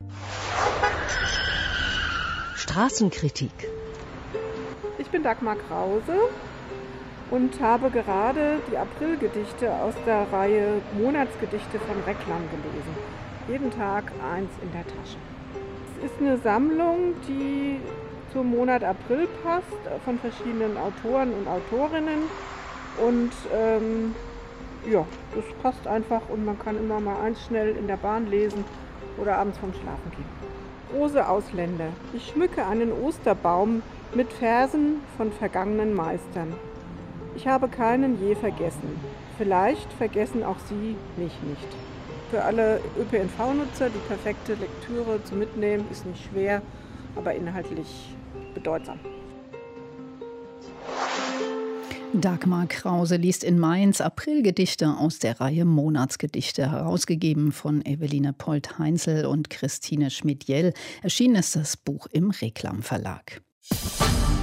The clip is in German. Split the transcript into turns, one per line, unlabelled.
Straßenkritik.
Ich bin Dagmar Krause und habe gerade die Aprilgedichte aus der Reihe Monatsgedichte von Reklam gelesen. Jeden Tag eins in der Tasche. Es ist eine Sammlung, die zum Monat April passt, von verschiedenen Autoren und Autorinnen. Und ja, das passt einfach und man kann immer mal eins schnell in der Bahn lesen oder abends vorm Schlafen gehen. Rose Ausländer. Ich schmücke einen Osterbaum mit Versen von vergangenen Meistern. Ich habe keinen je vergessen. Vielleicht vergessen auch Sie mich nicht. Für alle ÖPNV-Nutzer die perfekte Lektüre zum Mitnehmen, ist nicht schwer, aber inhaltlich bedeutsam.
Dagmar Krause liest in Mainz Aprilgedichte aus der Reihe Monatsgedichte, herausgegeben von Eveline Polt-Heinzel und Christine Schmidt-Jell. Erschienen ist das Buch im Reklam Verlag.